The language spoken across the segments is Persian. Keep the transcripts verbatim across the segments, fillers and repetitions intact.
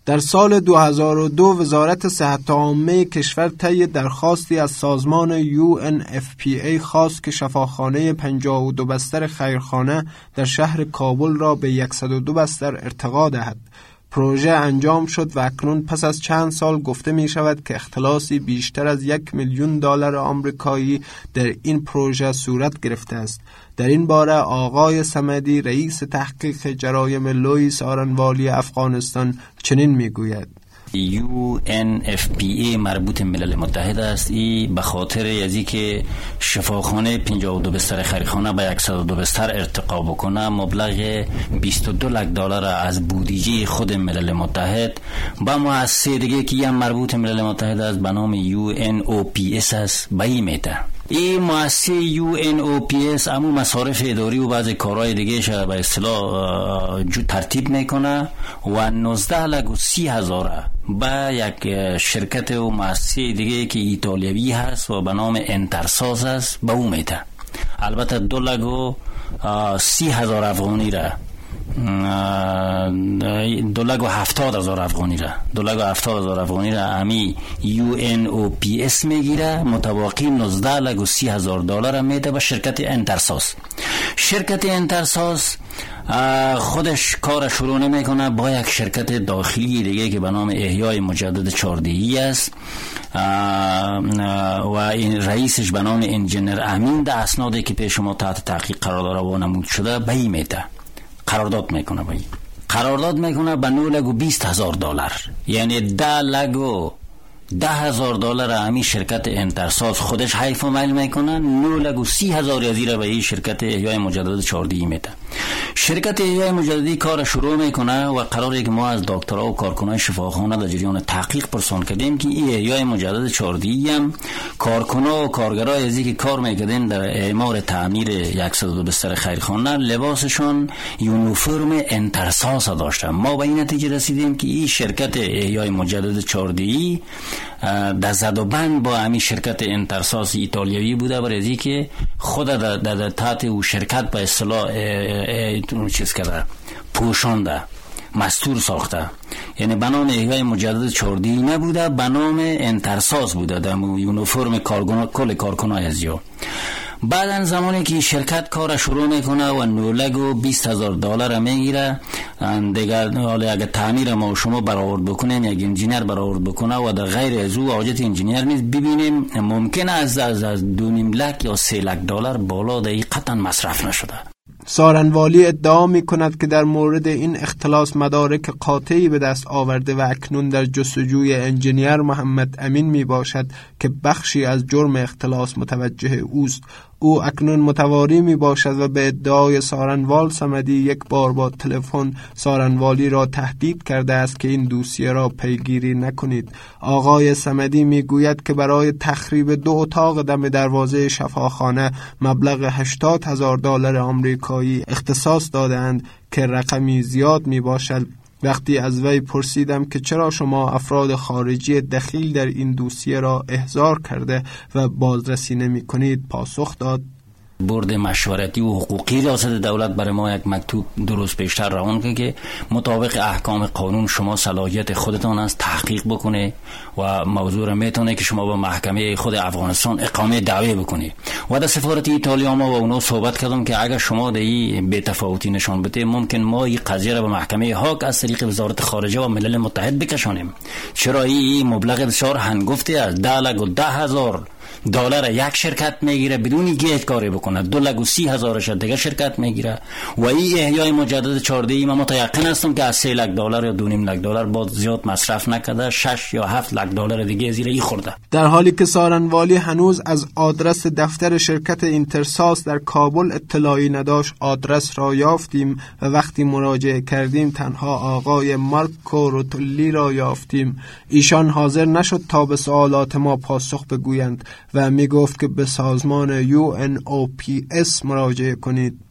در سال دو هزار و دو وزارت صحت عامه کشور طی درخواستی از سازمان یو ان اف پی ای خواست که شفاخانه پنجاه و دو بستر خیرخانه در شهر کابل را به صد و دو بستر ارتقا دهد. پروژه انجام شد و اکنون پس از چند سال گفته می شود که اختلاسی بیشتر از یک میلیون دلار آمریکایی در این پروژه صورت گرفته است. در این باره آقای صمدی رئیس تحقیق جرایم لوئیس سارنوالی افغانستان چنین می گوید: یو ان اف پی ای مربوط ملل متحد است. این به خاطر ازی که شفاخانه پنجاه و دو بستر خیرخانه به صد و دو بستر ارتقا بکنه، مبلغ بیست و دو لک دلار از بودجه خود ملل متحد با مؤسسه دیگه که هم مربوط ملل متحد است به نام یو ان او پی اس است به این میده. این مؤسسه یو ان او پی اس امو مصارف اداری و بعضی کارهای دیگه ش به اصطلاح ترتیب میکنه و نوزده لک و سی هزار با یک شرکت و مؤسسه دیگه که ایتالیایی هست و به نام انترساز است به او میده. البته دو لک و سی هزار افغانی را دو لک و هفتاد هزار افغانی را دو لک و هفتاد هزار افغانی را امی یو ان او پی اس میگیره، متباقی نوزده لک و سی هزار دلار میده به شرکت انترساز. شرکت انترساز خودش کار شروع نمیکنه، با یک شرکت داخلی دیگه که به نام احیای مجدد چهاردهی است و این رئیسش به نام انجینر امین ده اسنادی که پیش ما تحت تحقیق قرار داره و نمود شده به این میده، قرارداد میکنه با این قرارداد میکنه به نه لک و بیست هزار دلار، یعنی ده لک و ده هزار دلار همین شرکت انترساز خودش حیف و میل میکنه، نه لک و سی هزار ازیره به این شرکت احیای مجدد چهاردهی میده. شرکت احیای مجددی کار شروع میکنه و قراره که ما از دکترها و کارکنان شفاخانه در جریان تحقیق پرسان کردیم که این احیای مجدد چهاردهی هم کارکنان و کارگرای ازی که کار میکردن در اعمار تعمیر صد و دو بستر خیرخانه لباسشون یونیفرم انترساز داشتن. ما به این نتیجه رسیدیم که این شرکت احیای مجدد چهاردهی در زد و بند با همین شرکت انترساز ایتالیایی بوده، برای که خود در, در تحت او شرکت به اصطلاح چیز کرده، پوشانده، مستور ساخته، یعنی به نام احیای مجدد چهاردهی نبوده، به نام انترساز بوده در یونیفرم کارگران کل کارکنان ازیا. بعدن زمانی که شرکت کار شروع میکنه و نه لک و بیست هزار دلار میگیره دیگر، حالا اگه تعمیر ما و شما برآورد بکنیم یک انجینیر برآورد بکنه و در غیر از او حاجت انجینیر نیست، ببینیم ممکن است از از دو نیم لک یا سه لک دلار بالا در این قطعا مصرف نشده. سارنوالی ادعا می کند که در مورد این اختلاس مدارک قاطعی به دست آورده و اکنون در جستجوی انجینیر محمد امین می باشد که بخشی از جرم اختلاس متوجه اوست. او اکنون متواری می باشد و به ادعای سارنوال صمدی یک بار با تلفن سارنوالی را تهدید کرده است که این دوسیه را پیگیری نکنید. آقای صمدی می گوید که برای تخریب دو اتاق دم دروازه شفاخانه مبلغ هشتاد هزار دلار آمریکایی اختصاص دادند که رقمی زیاد می باشد. وقتی از وی پرسیدم که چرا شما افراد خارجی دخیل در این دوسیه را احضار کرده و بازرسی نمی کنید، پاسخ داد: بورد مشورتی و حقوقی ریاست دولت برای ما یک مکتوب درست پیشتر روان که که مطابق احکام قانون شما صلاحیت خودتان است تحقیق بکنه و موضوع را میتونه که شما با محکمه خود افغانستان اقامه دعوی بکنی. و در سفارت ایتالیا ما با اونا صحبت کردم که اگر شما در این بی‌تفاوتی نشان بده ممکن ما این قضیه را به محکمه هاگ از طریق وزارت خارجه و ملل متحد بکشانیم. چرا این مبلغ بسیار هنگفتی است، ده لک و ده هزار دلار یک شرکت میگیره بدون گیت کاری بکنه، دو لک و سی هزارش دیگه شرکت میگیره و این احیای مجدد چهاردهی من متیقن هستم که از سه لک دلار یا دو نیم لک دلار با زیاد مصرف نکرده، شش یا هفت لک دلار دیگه زیر ای خورده. در حالی که سارنوالی هنوز از آدرس دفتر شرکت اینترساز در کابل اطلاعی نداشت، آدرس را یافتیم و وقتی مراجعه کردیم تنها آقای مارکو روتولی را یافتیم. ایشان حاضر نشد تا به سوالات ما پاسخ بگویند و می گفت که به سازمان یو ان او پی اس مراجعه کنید.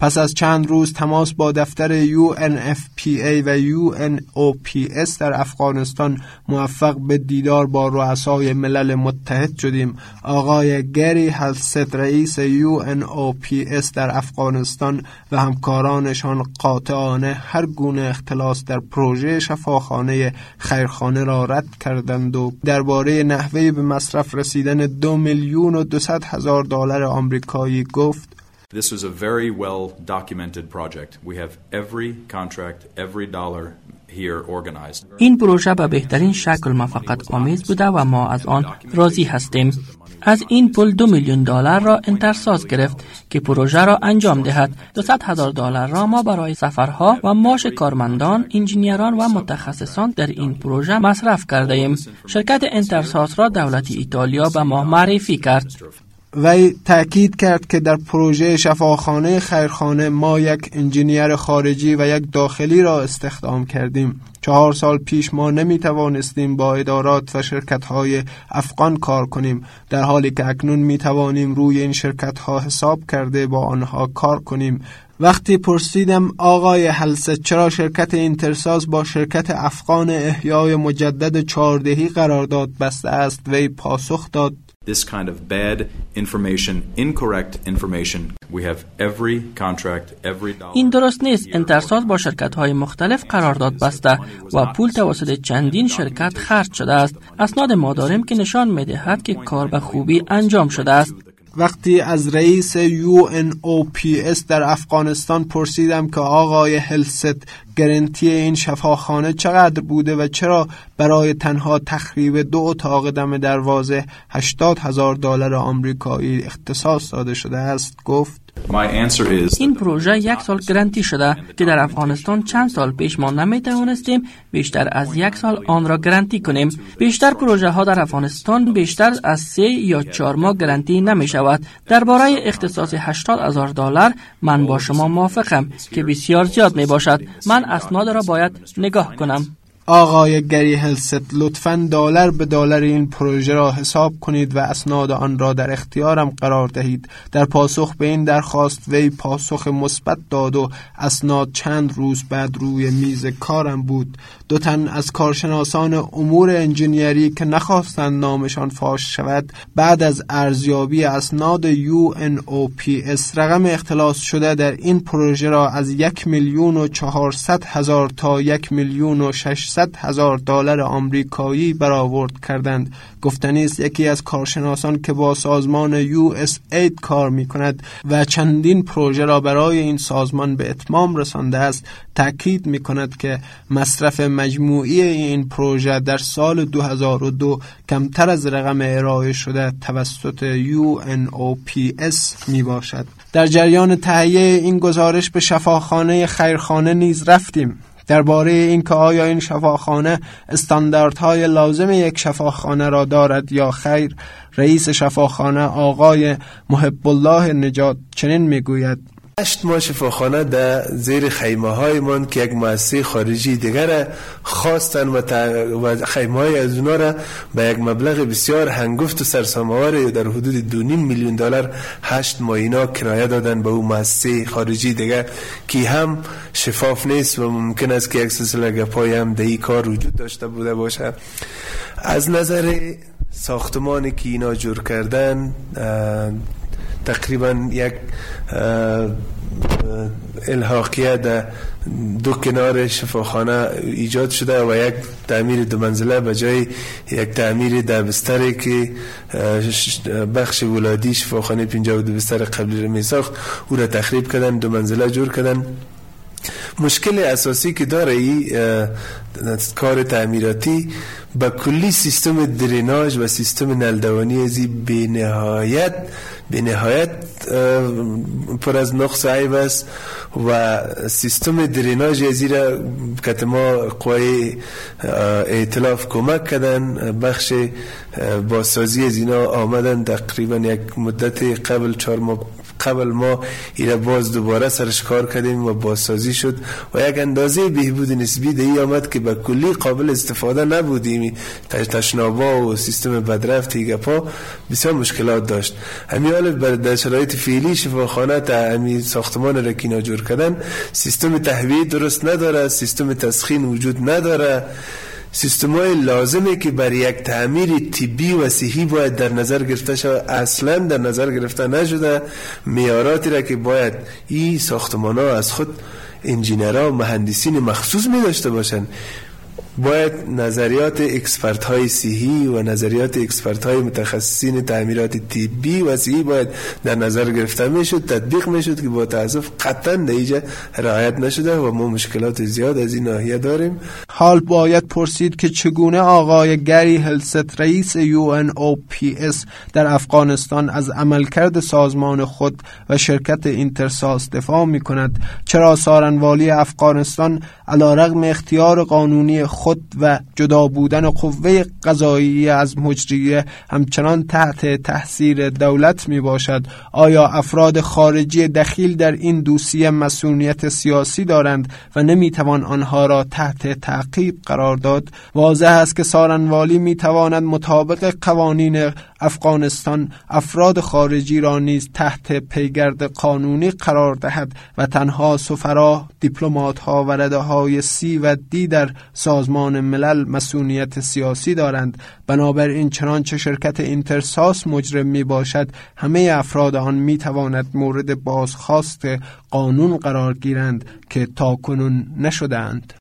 پس از چند روز تماس با دفتر یو ان اف پی ای و یو ان او پی اس در افغانستان موفق به دیدار با رؤسای ملل متحد شدیم. آقای گری هلست رئیس یو ان او پی اس در افغانستان و همکارانشان قاطعانه هر گونه اختلاس در پروژه شفاخانه خیرخانه را رد کردند و درباره نحوه به مصرف رسیدن دو میلیون و دویست هزار دلار آمریکایی گفت: This was a very well documented project. We have every contract, every dollar here organized. این پروژه به بهترین شکل موافقت آمیز بوده و ما از آن راضی هستیم. از این پول دو میلیون دلار را انترساز گرفت که پروژه را انجام دهد. دویست هزار دلار را ما برای سفرها و معاش کارمندان، انجینیران و متخصصان در این پروژه مصرف کرده ایم. شرکت انترساز را دولت ایتالیا به ما معرفی کرد. وی تأکید کرد که در پروژه شفاخانه خیرخانه ما یک انجینیر خارجی و یک داخلی را استخدام کردیم. چهار سال پیش ما نمی توانستیم با ادارات و شرکت‌های افغان کار کنیم، در حالی که اکنون می توانیم روی این شرکت‌ها حساب کرده با آنها کار کنیم. وقتی پرسیدم آقای هلست چرا شرکت اینترساز با شرکت افغان احیای مجدد چهاردهی قرارداد بسته است، وی پاسخ داد: This kind of bad information, incorrect information, we have every contract, every dollar. این درست نیست. انترساز با شرکت‌های مختلف قرارداد بسته و پول توسط چندین شرکت خرج شده است. اسناد ما داریم که نشان می‌دهد که کار به خوبی انجام شده است. وقتی از رئیس یو ان او پی اس در افغانستان پرسیدم که آقای هلست گارانتی این شفاخانه چقدر بوده و چرا برای تنها تخریب دو اتاق دم دروازه هشتاد هزار دلار آمریکایی اختصاص داده شده است، گفت: این پروژه یک سال گارانتی شده که در افغانستان چند سال پیش ما نمیتوانستیم بیشتر از یک سال آن را گارانتی کنیم. بیشتر پروژه ها در افغانستان بیشتر از سه یا چهار ماه گارانتی نمی شود. درباره اختصاص هشتاد هزار دلار من با شما موافقم که بسیار زیاد می باشد. من اسناد را باید نگاه کنم. آقای گری هلست، لطفاً دلار به دلار این پروژه را حساب کنید و اسناد آن را در اختیارم قرار دهید. در پاسخ به این درخواست وی پاسخ مثبت داد و اسناد چند روز بعد روی میز کارم بود. دو تن از کارشناسان امور انجینیری که نخواستند نامشان فاش شود، بعد از ارزیابی اسناد یو ان او پی اس رقم اختلاس شده در این پروژه را از یک میلیون و چهارصد هزار تا یک میلیون و ششصد هزار دلار آمریکایی برآورد کردند. گفتنی است یکی از کارشناسان که با سازمان یو اس اید کار می کند و چندین پروژه را برای این سازمان به اتمام رسانده است، تأکید می کند که مصرف مجموعی این پروژه در سال دو هزار و دو کمتر از رقم ارائه شده توسط یو ان او پی اس می باشد. در جریان تهیه این گزارش به شفاخانه خیرخانه نیز رفتیم. درباره اینکه آیا این شفاخانه استانداردهای لازم یک شفاخانه را دارد یا خیر، رئیس شفاخانه آقای محب الله نجات چنین میگوید: هشت ماه شفاخانه در زیر خیمه های من که یک مؤسسه خارجی دیگر خواستن و, و خیمه های از اونا را به یک مبلغ بسیار هنگفت و سرسام‌آور در حدود دو نیم میلیون دلار هشت ماه اینا کرایه دادن به اون مؤسسه خارجی دیگر که هم شفاف نیست و ممکن است که یک سلسله گپای هم در این کار وجود داشته بوده باشه. از نظر ساختمانی که اینا جور کردن، تقریبا یک الحاقیه در دو کنار شفاخانه ایجاد شده و یک تعمیر دو منزله به جای یک تعمیر در بستری که بخش ولادی شفاخانه پنجاه و دو بستر قبلی را می ساخت او را تخریب کردن، دو منزله جور کردن. مشکل اساسی که داره ای کار تعمیراتی با کلی سیستم دریناژ و سیستم نلدوانی ازی بی نهایت بی نهایت پر از نقص و عیب است و سیستم دریناژ ازی را که ما قوای ائتلاف کمک کردن، بخش بازسازی از اینا آمدن تقریبا یک مدت قبل چهار ماه قبل ما ایره باز دوباره سرش کار کردیم و بازسازی شد و یک اندازه بهبود نسبی دهی آمد که به کلی قابل استفاده نبودیم، تشنابا و سیستم بدرفت گپا بسیار مشکلات داشت. همین حال در شرایط فعلی شفاخانه تا همین ساختمان را که جور کردن سیستم تهویه درست نداره، سیستم تسخین وجود نداره، سیستمای لازمه که برای یک تعمیر طبی و صحی باید در نظر گرفته شود اصلا در نظر گرفته نشده. معیاراتی را که باید این ساختمان‌ها از خود انجینرها و مهندسین مخصوص می داشته باشند، باید نظریات اکسپرت های صحی و نظریات اکسپرت های متخصصین تعمیرات طبی و صحی باید در نظر گرفته میشد، تطبیق میشد که با تاسف قطعا دیگه رعایت نشده و ما مشکلات زیاد از این ناحیه داریم. حال باید پرسید که چگونه آقای گری هلست رئیس یو ان او پی اس در افغانستان از عملکرد سازمان خود و شرکت اینترساس دفاع می کند، چرا سارنوالی افغانستان علیرغم اختیار قانونی خود و جدا بودن قوه قضاییه از مجریه همچنان تحت تاثیر دولت می باشد؟ آیا افراد خارجی دخیل در این دوسیه مسئولیت سیاسی دارند و نمی توان آنها را تحت تعقیب قرار داد؟ واضح است که سارنوالی می تواند مطابق قوانین افغانستان افراد خارجی را نیز تحت پیگرد قانونی قرار دهد و تنها سفرا، دیپلمات‌ها و رده‌های سی و دی در سازمان ملل مسئولیت سیاسی دارند. بنابراین چنانچه شرکت اینترساس مجرم می باشد، همه افراد آن می تواند مورد بازخواست قانون قرار گیرند که تاکنون نشدند.